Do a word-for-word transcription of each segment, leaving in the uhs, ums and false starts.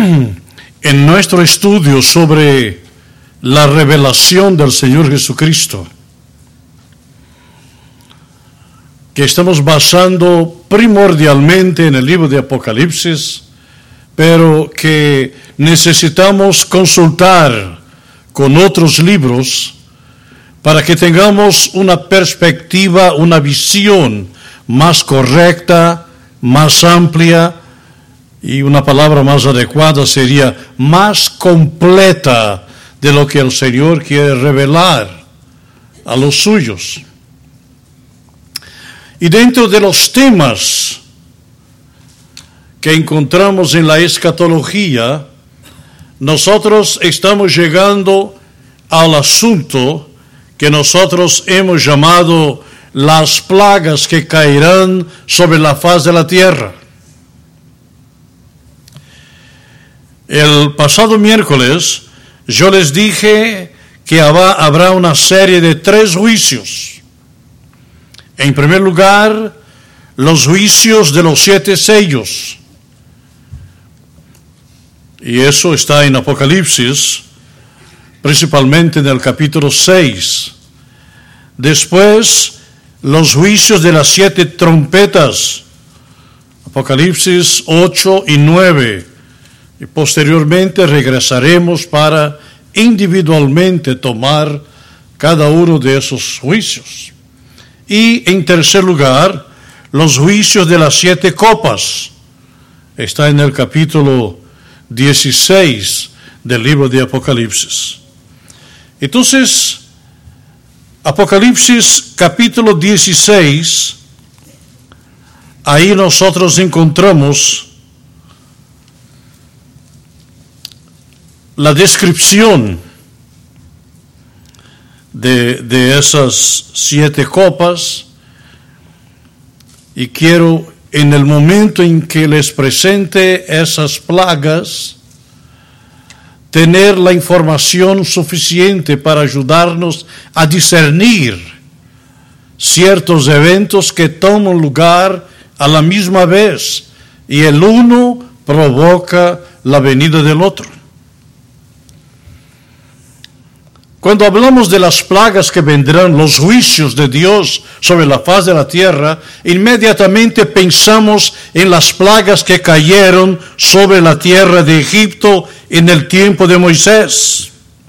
en nuestro estudio sobre la revelación del Señor Jesucristo, que estamos basando primordialmente en el libro de Apocalipsis, pero que necesitamos consultar con otros libros para que tengamos una perspectiva, una visión más correcta, más amplia, y una palabra más adecuada sería más completa de lo que el Señor quiere revelar a los suyos. Y dentro de los temas que encontramos en la escatología, nosotros estamos llegando al asunto que nosotros hemos llamado las plagas que caerán sobre la faz de la tierra. El pasado miércoles yo les dije que habrá una serie de tres juicios. En primer lugar, los juicios de los siete sellos. Y eso está en Apocalipsis, principalmente en el capítulo seis. Después, los juicios de las siete trompetas, Apocalipsis ocho y nueve. Y posteriormente regresaremos para individualmente tomar cada uno de esos juicios. Y en tercer lugar, los juicios de las siete copas. Está en el capítulo dieciséis del libro de Apocalipsis. Entonces, Apocalipsis capítulo dieciséis, ahí nosotros encontramos la descripción de, de esas siete copas, y quiero, en el momento en que les presente esas plagas, tener la información suficiente para ayudarnos a discernir ciertos eventos que toman lugar a la misma vez, y el uno provoca la venida del otro. Cuando hablamos de las plagas que vendrán, los juicios de Dios sobre la faz de la tierra, inmediatamente pensamos en las plagas que cayeron sobre la tierra de Egipto en el tiempo de Moisés.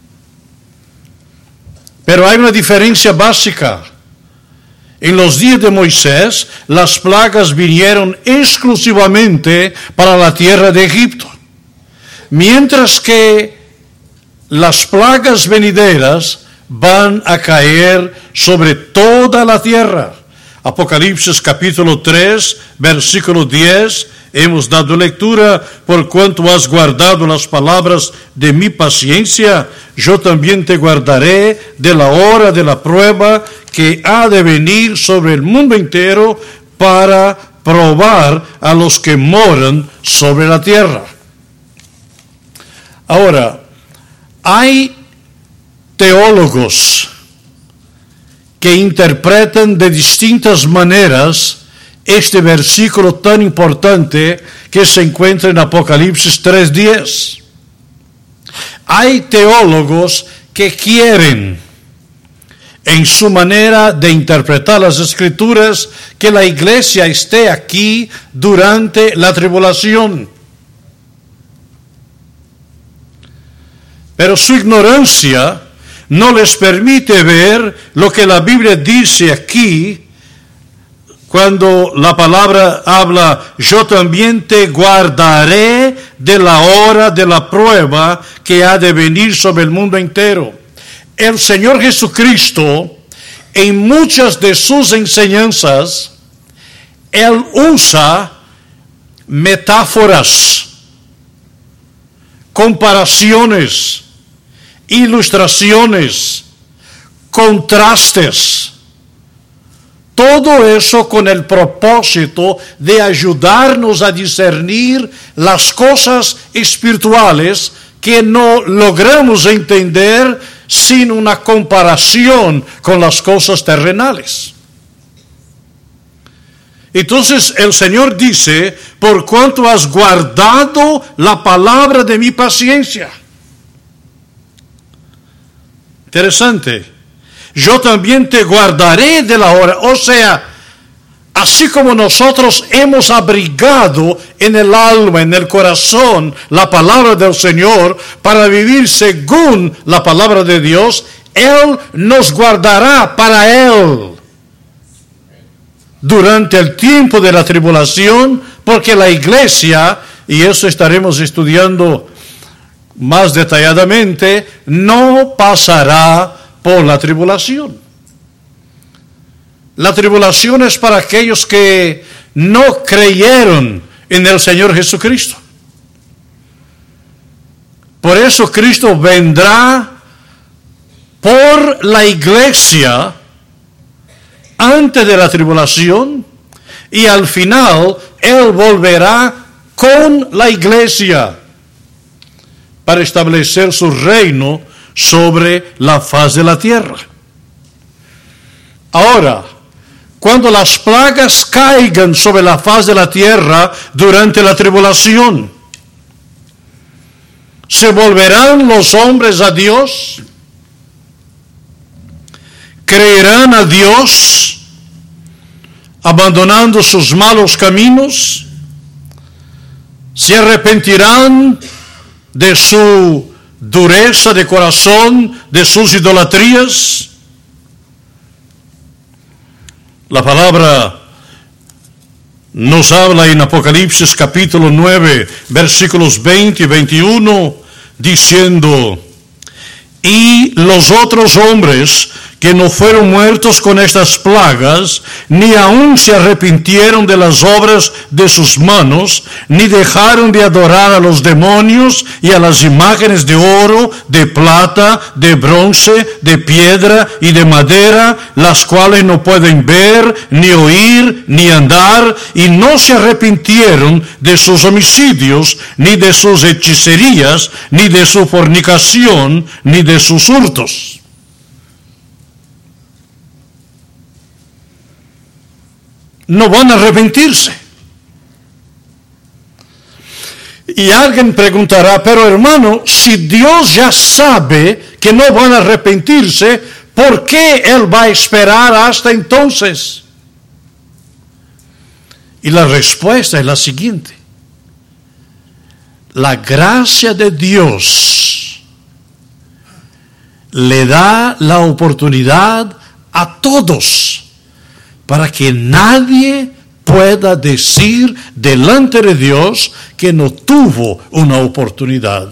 Pero hay una diferencia básica. En los días de Moisés, las plagas vinieron exclusivamente para la tierra de Egipto, mientras que las plagas venideras van a caer sobre toda la tierra. Apocalipsis capítulo tres, versículo diez, hemos dado lectura: por cuanto has guardado las palabras de mi paciencia, yo también te guardaré de la hora de la prueba que ha de venir sobre el mundo entero para probar a los que moran sobre la tierra. Ahora, hay teólogos que interpretan de distintas maneras este versículo tan importante que se encuentra en Apocalipsis tres diez. Hay teólogos que quieren, en su manera de interpretar las Escrituras, que la iglesia esté aquí durante la tribulación. Pero su ignorancia no les permite ver lo que la Biblia dice aquí, cuando la palabra habla: yo también te guardaré de la hora de la prueba que ha de venir sobre el mundo entero. El Señor Jesucristo, en muchas de sus enseñanzas, Él usa metáforas, comparaciones, ilustraciones, contrastes. Todo eso con el propósito de ayudarnos a discernir las cosas espirituales que no logramos entender sin una comparación con las cosas terrenales. Entonces el Señor dice, por cuanto has guardado la palabra de mi paciencia. Interesante. Yo también te guardaré de la hora. O sea, así como nosotros hemos abrigado en el alma, en el corazón, la palabra del Señor para vivir según la palabra de Dios, Él nos guardará para Él durante el tiempo de la tribulación, porque la iglesia, y eso estaremos estudiando más detalladamente, no pasará por la tribulación. La tribulación es para aquellos que no creyeron en el Señor Jesucristo. Por eso Cristo vendrá por la iglesia antes de la tribulación, y al final Él volverá con la iglesia para establecer su reino sobre la faz de la tierra. Ahora, cuando las plagas caigan sobre la faz de la tierra durante la tribulación, ¿se volverán los hombres a Dios? ¿Creerán a Dios abandonando sus malos caminos? ¿Se arrepentirán de su dureza de corazón, de sus idolatrías? La palabra nos habla en Apocalipsis capítulo nueve, versículos veinte y veintiuno, diciendo: y los otros hombres que no fueron muertos con estas plagas, ni aun se arrepintieron de las obras de sus manos, ni dejaron de adorar a los demonios y a las imágenes de oro, de plata, de bronce, de piedra y de madera, las cuales no pueden ver, ni oír, ni andar, y no se arrepintieron de sus homicidios, ni de sus hechicerías, ni de su fornicación, ni de sus hurtos. No van a arrepentirse. Y alguien preguntará, pero hermano, si Dios ya sabe que no van a arrepentirse, ¿por qué Él va a esperar hasta entonces? Y la respuesta es la siguiente: la gracia de Dios le da la oportunidad a todos, para que nadie pueda decir delante de Dios que no tuvo una oportunidad.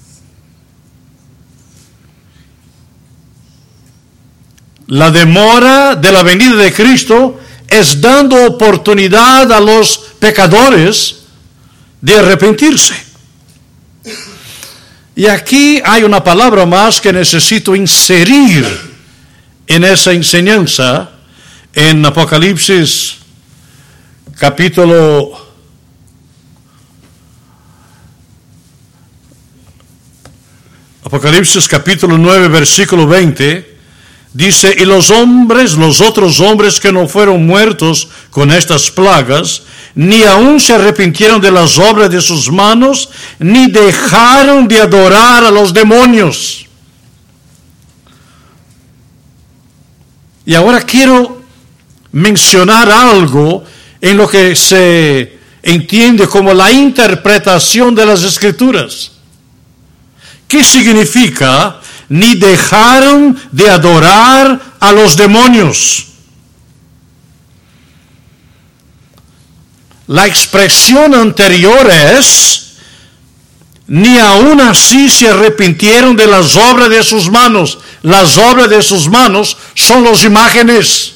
La demora de la venida de Cristo es dando oportunidad a los pecadores de arrepentirse. Y aquí hay una palabra más que necesito inserir en esa enseñanza. En Apocalipsis capítulo Apocalipsis capítulo nueve, versículo veinte, dice: y los hombres, los otros hombres que no fueron muertos con estas plagas, ni aun se arrepintieron de las obras de sus manos, ni dejaron de adorar a los demonios. Y ahora quiero mencionar algo en lo que se entiende como la interpretación de las Escrituras. ¿Qué significa ni dejaron de adorar a los demonios? La expresión anterior es: ni aun así se arrepintieron de las obras de sus manos. Las obras de sus manos son las imágenes.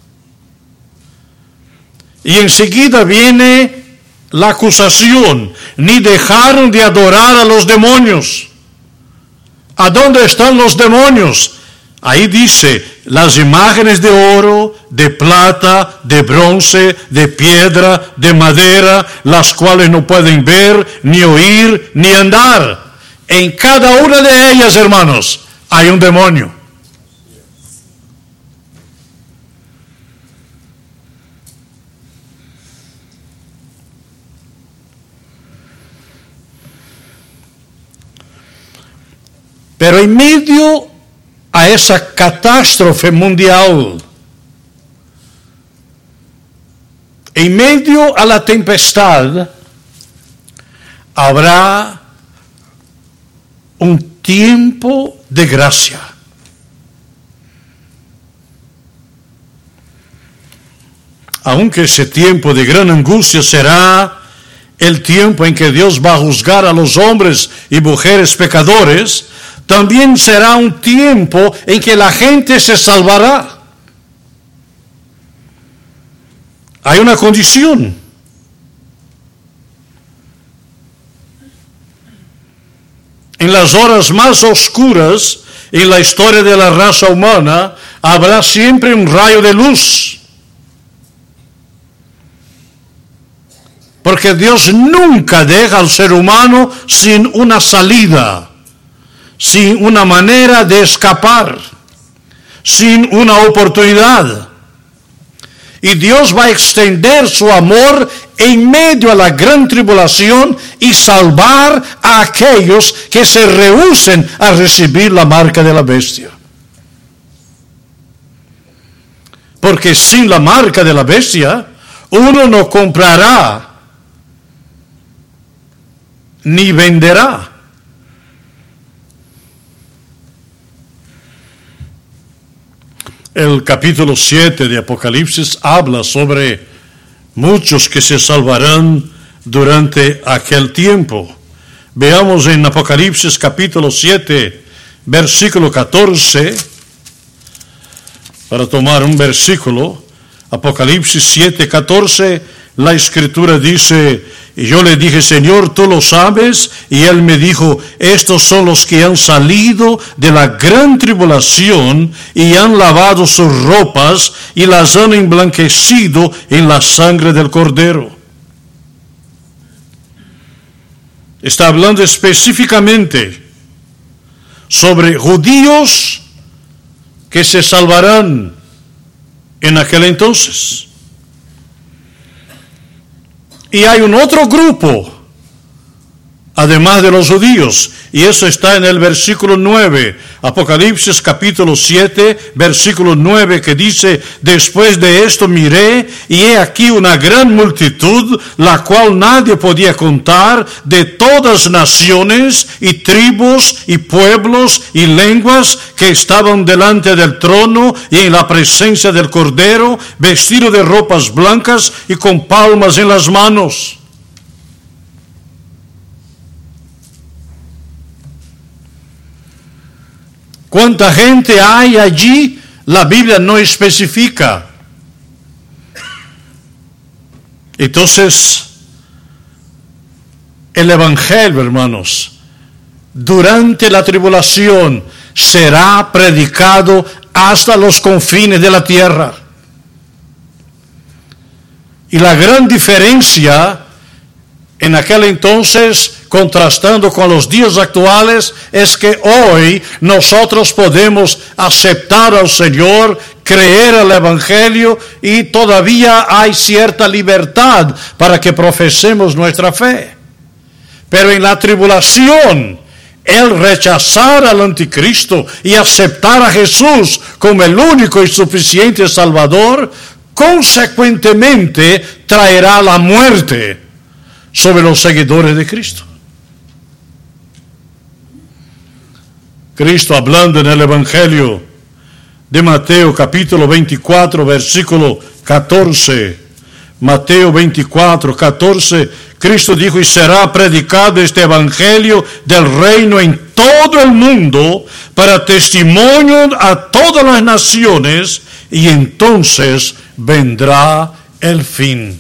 Y enseguida viene la acusación: ni dejaron de adorar a los demonios. ¿A dónde están los demonios? Ahí dice: las imágenes de oro, de plata, de bronce, de piedra, de madera, las cuales no pueden ver, ni oír, ni andar. En cada una de ellas, hermanos, hay un demonio. Pero en medio a esa catástrofe mundial, en medio a la tempestad, habrá un tiempo de gracia. Aunque ese tiempo de gran angustia será el tiempo en que Dios va a juzgar a los hombres y mujeres pecadores, también será un tiempo en que la gente se salvará. Hay una condición. En las horas más oscuras en la historia de la raza humana, habrá siempre un rayo de luz. Porque Dios nunca deja al ser humano sin una salida, sin una manera de escapar, sin una oportunidad. Y Dios va a extender su amor en medio de la gran tribulación y salvar a aquellos que se rehúsen a recibir la marca de la bestia. Porque sin la marca de la bestia, uno no comprará ni venderá. El capítulo siete de Apocalipsis habla sobre muchos que se salvarán durante aquel tiempo. Veamos en Apocalipsis capítulo siete, versículo catorce, para tomar un versículo. Apocalipsis siete, catorce, la Escritura dice: y yo le dije, Señor, tú lo sabes. Y él me dijo, estos son los que han salido de la gran tribulación y han lavado sus ropas y las han emblanquecido en la sangre del Cordero. Está hablando específicamente sobre judíos que se salvarán en aquel entonces. Y hay un otro grupo, además de los judíos, y eso está en el versículo nueve, Apocalipsis capítulo siete, versículo nueve, que dice: después de esto miré, y he aquí una gran multitud, la cual nadie podía contar, de todas naciones, y tribus, y pueblos, y lenguas, que estaban delante del trono, y en la presencia del Cordero, vestidos de ropas blancas, y con palmas en las manos. ¿Cuánta gente hay allí? La Biblia no especifica. Entonces, el Evangelio, hermanos, durante la tribulación será predicado hasta los confines de la tierra. Y la gran diferencia en aquel entonces, contrastando con los días actuales, es que hoy nosotros podemos aceptar al Señor, creer el Evangelio, y todavía hay cierta libertad para que profesemos nuestra fe. Pero en la tribulación, el rechazar al anticristo y aceptar a Jesús como el único y suficiente Salvador, consecuentemente traerá la muerte sobre los seguidores de Cristo. Cristo, hablando en el Evangelio de Mateo capítulo veinticuatro, versículo catorce, Mateo veinticuatro, catorce, Cristo dijo: y será predicado este Evangelio del reino en todo el mundo para testimonio a todas las naciones, y entonces vendrá el fin.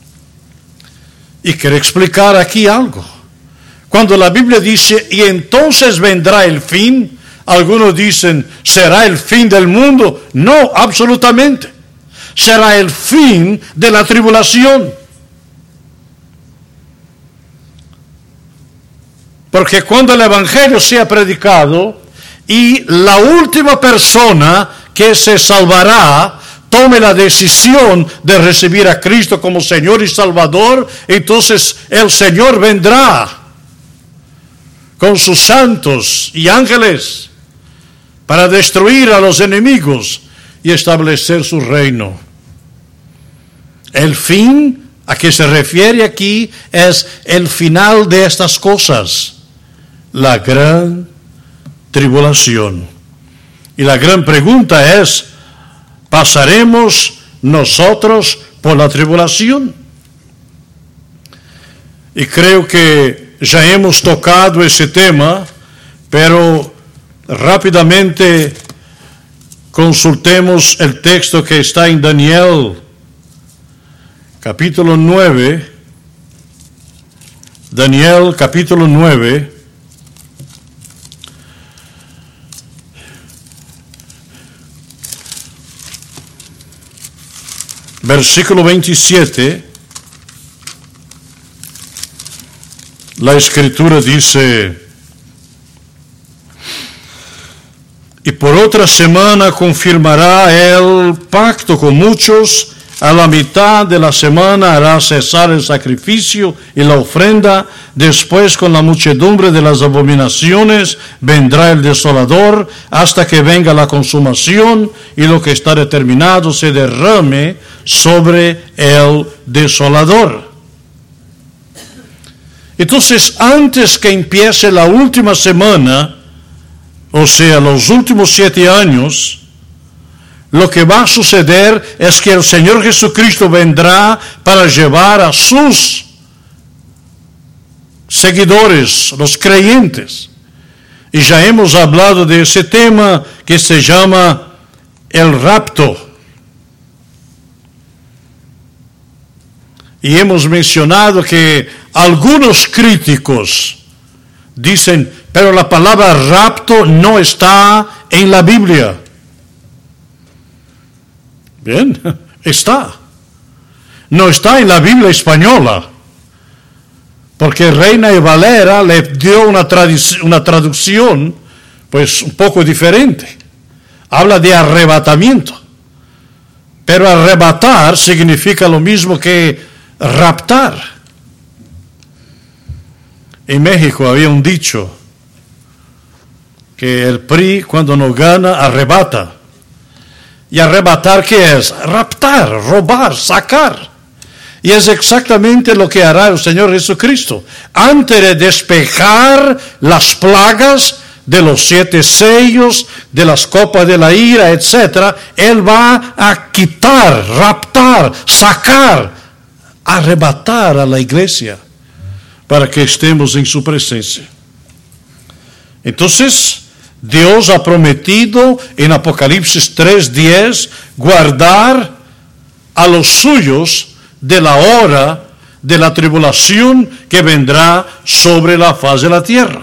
Y quiero explicar aquí algo. Cuando la Biblia dice, y entonces vendrá el fin, algunos dicen, ¿será el fin del mundo? No, absolutamente. Será el fin de la tribulación. Porque cuando el Evangelio sea predicado y la última persona que se salvará tome la decisión de recibir a Cristo como Señor y Salvador, entonces el Señor vendrá con sus santos y ángeles para destruir a los enemigos y establecer su reino. El fin a que se refiere aquí es el final de estas cosas, la gran tribulación. Y la gran pregunta es, ¿pasaremos nosotros por la tribulación? Y creo que ya hemos tocado ese tema, pero rápidamente consultemos el texto que está en Daniel, capítulo nueve. Daniel, capítulo nueve. Versículo veintisiete, la Escritura dice: y por otra semana confirmará el pacto con muchos, a la mitad de la semana hará cesar el sacrificio y la ofrenda, después con la muchedumbre de las abominaciones vendrá el desolador, hasta que venga la consumación y lo que está determinado se derrame sobre el desolador. Entonces, antes que empiece la última semana, o sea, los últimos siete años, lo que va a suceder es que el Señor Jesucristo vendrá para llevar a sus seguidores, los creyentes. Y ya hemos hablado de ese tema que se llama el rapto. Y hemos mencionado que algunos críticos dicen, pero la palabra rapto no está en la Biblia. Bien, está. No está en la Biblia española, porque Reina y Valera le dio una, tradu- una traducción, pues un poco diferente. Habla de arrebatamiento, pero arrebatar significa lo mismo que raptar. En México había un dicho que el P R I cuando no gana arrebata. ¿Y arrebatar qué es? Raptar, robar, sacar. Y es exactamente lo que hará el Señor Jesucristo. Antes de despejar las plagas de los siete sellos, de las copas de la ira, etcétera, Él va a quitar, raptar, sacar, arrebatar a la iglesia para que estemos en su presencia. Entonces, Dios ha prometido en Apocalipsis tres diez guardar a los suyos de la hora de la tribulación que vendrá sobre la faz de la tierra.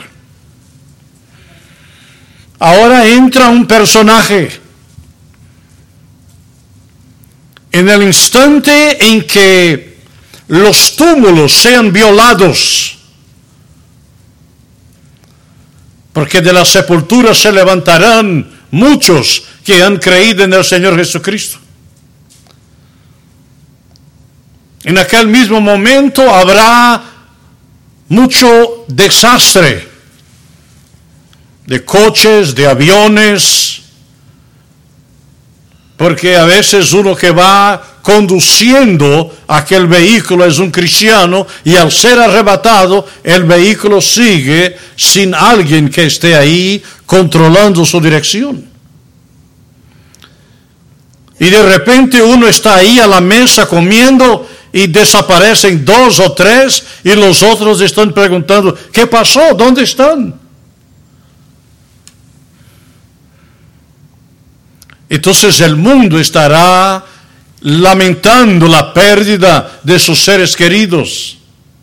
Ahora entra un personaje. En el instante en que los túmulos sean violados, porque de la sepultura se levantarán muchos que han creído en el Señor Jesucristo. En aquel mismo momento habrá mucho desastre de coches, de aviones, porque a veces uno que va conduciendo aquel vehículo es un cristiano y al ser arrebatado el vehículo sigue sin alguien que esté ahí controlando su dirección. Y de repente uno está ahí a la mesa comiendo y desaparecen dos o tres y los otros están preguntando, ¿qué pasó? ¿Dónde están? Entonces el mundo estará lamentando la pérdida de sus seres queridos.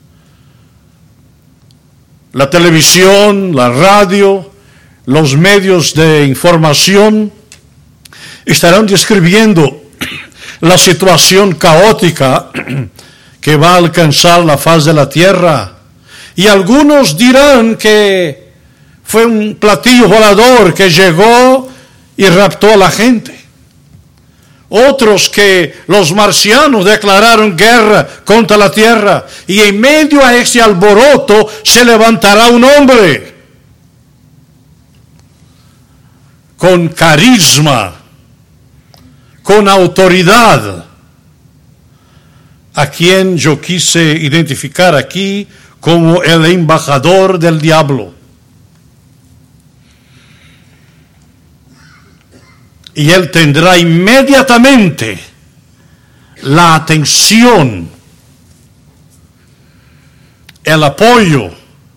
La televisión, la radio, los medios de información estarán describiendo la situación caótica que va a alcanzar la faz de la tierra. Y algunos dirán que fue un platillo volador que llegó y raptó a la gente. Otros que los marcianos declararon guerra contra la tierra. Y en medio a ese alboroto se levantará un hombre con carisma, con autoridad, a quien yo quise identificar aquí como el embajador del diablo. Y él tendrá inmediatamente la atención, el apoyo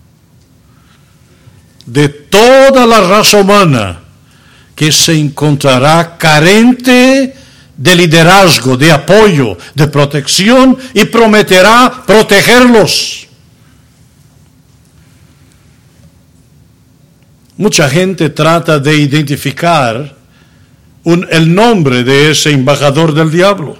de toda la raza humana que se encontrará carente de liderazgo, de apoyo, de protección, y prometerá protegerlos. Mucha gente trata de identificar un, el nombre de ese embajador del diablo.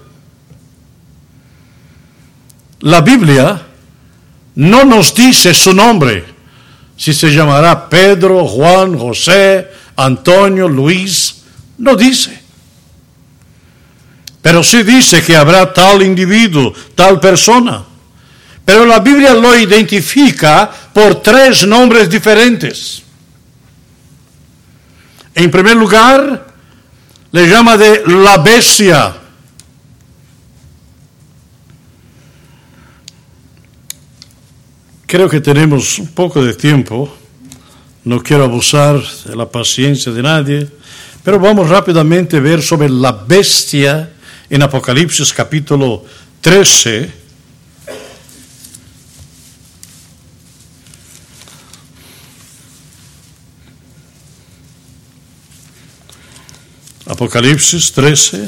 La Biblia no nos dice su nombre, si se llamará Pedro, Juan, José, Antonio, Luis, no dice. Pero sí dice que habrá tal individuo, tal persona. Pero la Biblia lo identifica por tres nombres diferentes. En primer lugar, le llama de la bestia. Creo que tenemos un poco de tiempo. No quiero abusar de la paciencia de nadie, pero vamos rápidamente a ver sobre la bestia en Apocalipsis capítulo trece. Apocalipsis trece.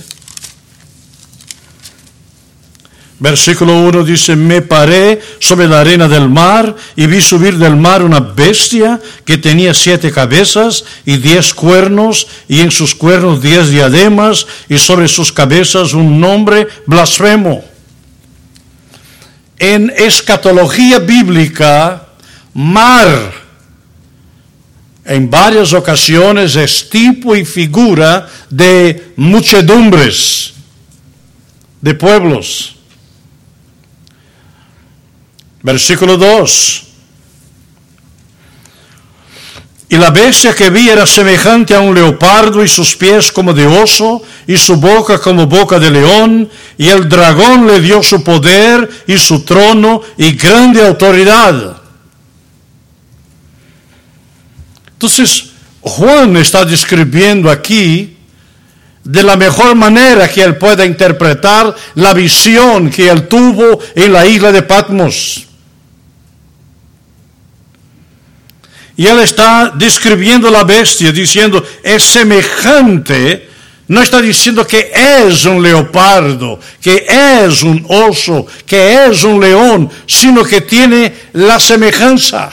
Versículo uno dice: me paré sobre la arena del mar y vi subir del mar una bestia que tenía siete cabezas y diez cuernos, y en sus cuernos diez diademas, y sobre sus cabezas un nombre blasfemo. En escatología bíblica, mar en varias ocasiones es tipo y figura de muchedumbres, de pueblos. Versículo dos. Y la bestia que vi era semejante a un leopardo, y sus pies como de oso, y su boca como boca de león, y el dragón le dio su poder y su trono y grande autoridad. Entonces, Juan está describiendo aquí de la mejor manera que él pueda interpretar la visión que él tuvo en la isla de Patmos. Y él está describiendo la bestia, diciendo, es semejante. No está diciendo que es un leopardo, que es un oso, que es un león, sino que tiene la semejanza.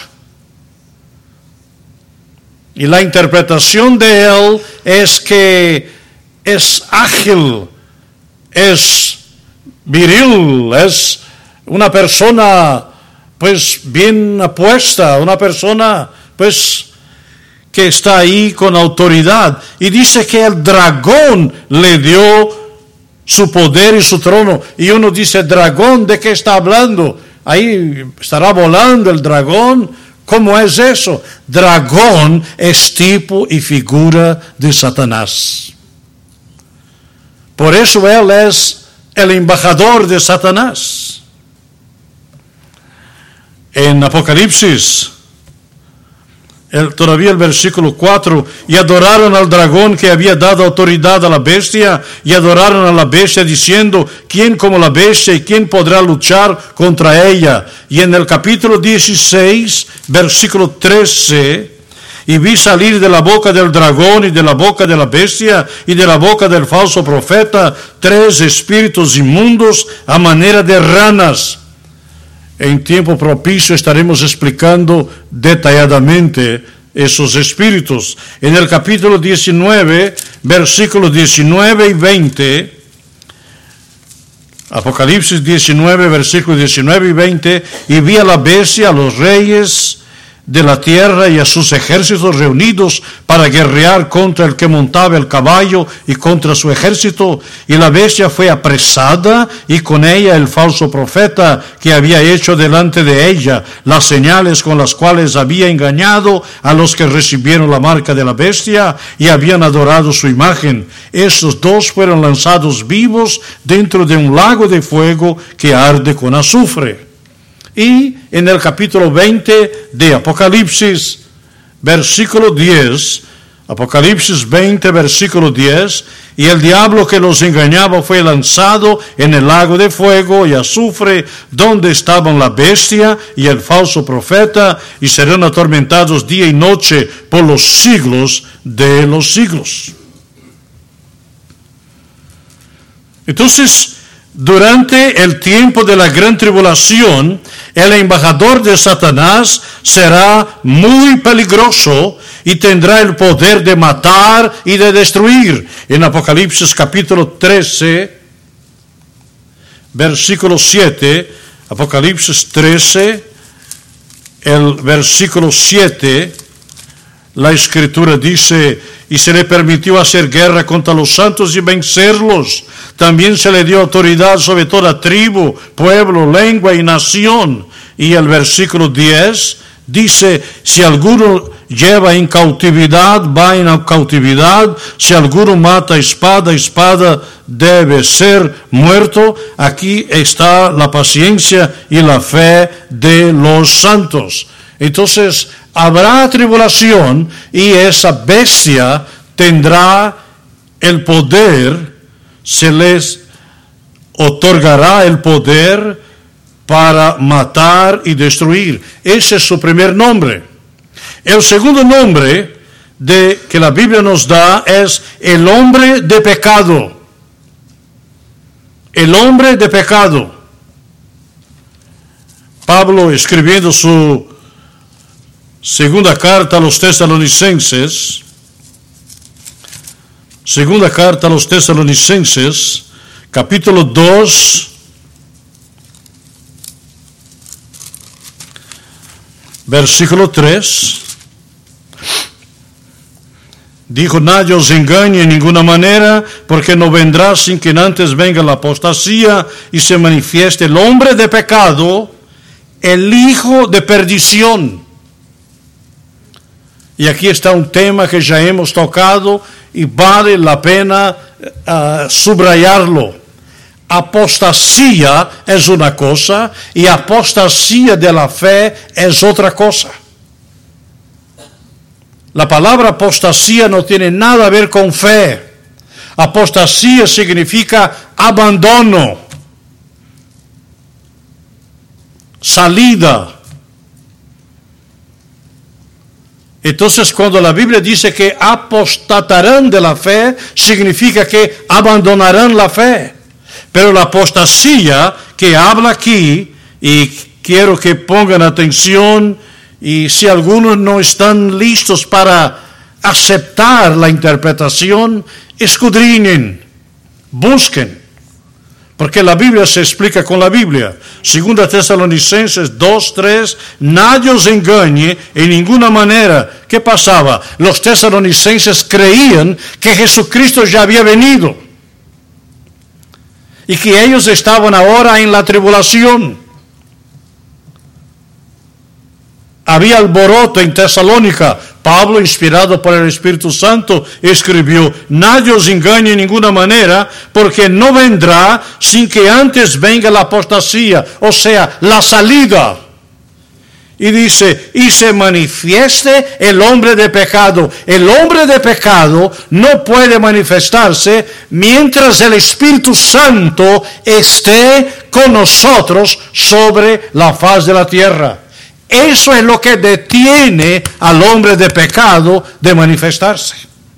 Y la interpretación de él es que es ágil, es viril, es una persona pues bien apuesta, una persona pues que está ahí con autoridad. Y dice que el dragón le dio su poder y su trono. Y uno dice, ¿dragón de qué está hablando? Ahí estará volando el dragón. ¿Cómo es eso? Dragón es tipo y figura de Satanás. Por eso él es el embajador de Satanás. En Apocalipsis, el, todavía el versículo cuatro, y adoraron al dragón que había dado autoridad a la bestia, y adoraron a la bestia diciendo, ¿quién como la bestia y quién podrá luchar contra ella? Y en el capítulo dieciséis, versículo trece, y vi salir de la boca del dragón y de la boca de la bestia y de la boca del falso profeta tres espíritus inmundos a manera de ranas. En tiempo propicio estaremos explicando detalladamente esos espíritus. En el capítulo diecinueve, versículos diecinueve y veinte, Apocalipsis diecinueve, versículos diecinueve y veinte, y vi a la bestia, a los reyes de la tierra y a sus ejércitos reunidos para guerrear contra el que montaba el caballo y contra su ejército. Y la bestia fue apresada y con ella el falso profeta que había hecho delante de ella las señales con las cuales había engañado a los que recibieron la marca de la bestia y habían adorado su imagen. Estos dos fueron lanzados vivos dentro de un lago de fuego que arde con azufre. Y en el capítulo veinte de Apocalipsis, versículo diez, Apocalipsis veinte, versículo diez, y el diablo que los engañaba fue lanzado en el lago de fuego y azufre, donde estaban la bestia y el falso profeta, y serán atormentados día y noche por los siglos de los siglos. Entonces, durante el tiempo de la gran tribulación, el embajador de Satanás será muy peligroso y tendrá el poder de matar y de destruir. En Apocalipsis capítulo trece, versículo siete, Apocalipsis trece, el versículo siete, la Escritura dice: y se le permitió hacer guerra contra los santos y vencerlos. También se le dio autoridad sobre toda tribu, pueblo, lengua y nación. Y el versículo diez dice: si alguno lleva en cautividad, va en cautividad. Si alguno mata espada, espada debe ser muerto. Aquí está la paciencia y la fe de los santos. Entonces, habrá tribulación y esa bestia tendrá el poder, se les otorgará el poder para matar y destruir. Ese es su primer nombre. El segundo nombre de, que la Biblia nos da es el hombre de pecado. El hombre de pecado. Pablo, escribiendo su segunda carta a los tesalonicenses, segunda carta a los tesalonicenses, capítulo dos, versículo tres, dijo: nadie os engañe en ninguna manera, porque no vendrá sin que antes venga la apostasía y se manifieste el hombre de pecado, el hijo de perdición. Y aquí está un tema que ya hemos tocado y vale la pena uh, subrayarlo. Apostasía es una cosa y apostasía de la fe es otra cosa. La palabra apostasía no tiene nada a ver con fe. Apostasía significa abandono, salida. Entonces, cuando la Biblia dice que apostatarán de la fe, significa que abandonarán la fe. Pero la apostasía que habla aquí, y quiero que pongan atención, y si algunos no están listos para aceptar la interpretación, escudriñen, busquen. Porque la Biblia se explica con la Biblia. Segunda Tesalonicenses dos, tres, nadie os engañe en ninguna manera. ¿Qué pasaba? Los tesalonicenses creían que Jesucristo ya había venido. Y que ellos estaban ahora en la tribulación. Había alboroto en Tesalónica. Pablo, inspirado por el Espíritu Santo, escribió: nadie os engañe en ninguna manera, porque no vendrá sin que antes venga la apostasía, o sea, la salida. Y dice: y se manifieste el hombre de pecado. El hombre de pecado no puede manifestarse mientras el Espíritu Santo esté con nosotros sobre la faz de la tierra. Eso es lo que detiene al hombre de pecado de manifestarse.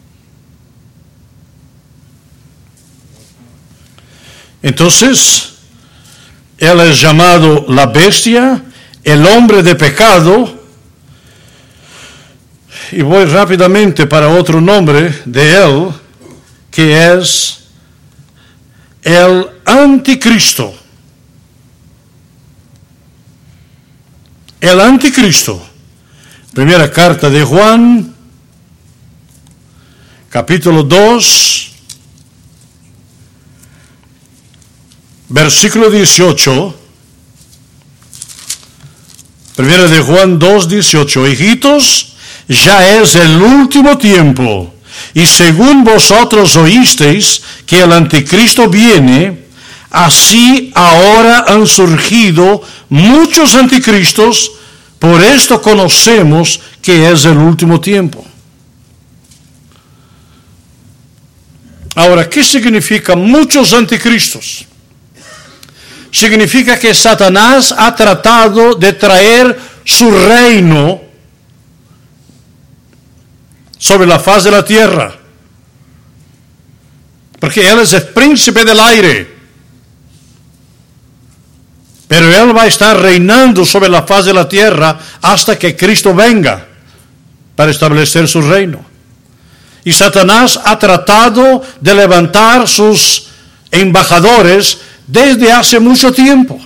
Entonces, él es llamado la bestia, el hombre de pecado, y voy rápidamente para otro nombre de él, que es el anticristo. El anticristo. Primera carta de Juan, capítulo dos, versículo dieciocho. Primera de Juan dos, dieciocho. Hijitos, ya es el último tiempo. Y según vosotros oísteis que el anticristo viene, así ahora han surgido muchos anticristos, por esto conocemos que es el último tiempo. Ahora, ¿qué significa muchos anticristos? Significa que Satanás ha tratado de traer su reino sobre la faz de la tierra, porque Él es el príncipe del aire, pero Él va a estar reinando sobre la faz de la tierra hasta que Cristo venga para establecer su reino. Y Satanás ha tratado de levantar sus embajadores desde hace mucho tiempo.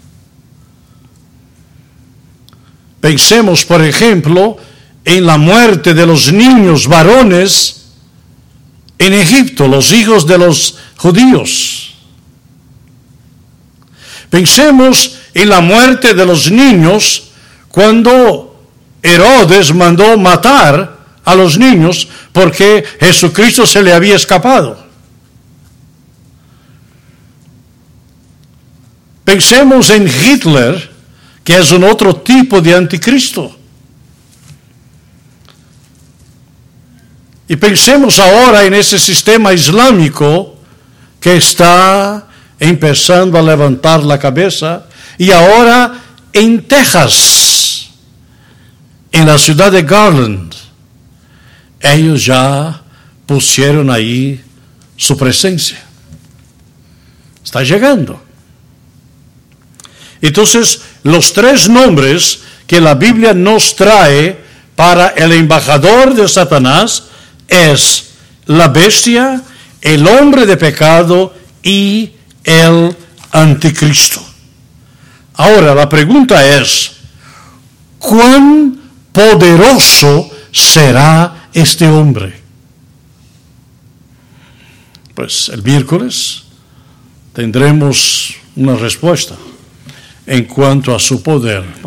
Pensemos, por ejemplo, en la muerte de los niños varones en Egipto, los hijos de los judíos. Pensemos en la muerte de los niños cuando Herodes mandó matar a los niños porque Jesucristo se le había escapado. Pensemos en Hitler, que es un otro tipo de anticristo. Y pensemos ahora en ese sistema islámico que está empezando a levantar la cabeza, y ahora en Texas, en la ciudad de Garland, ellos ya pusieron ahí su presencia. Está llegando. Entonces, los tres nombres que la Biblia nos trae para el embajador de Satanás es la bestia, el hombre de pecado y el anticristo. Ahora, la pregunta es, ¿cuán poderoso será este hombre? Pues el miércoles tendremos una respuesta en cuanto a su poder.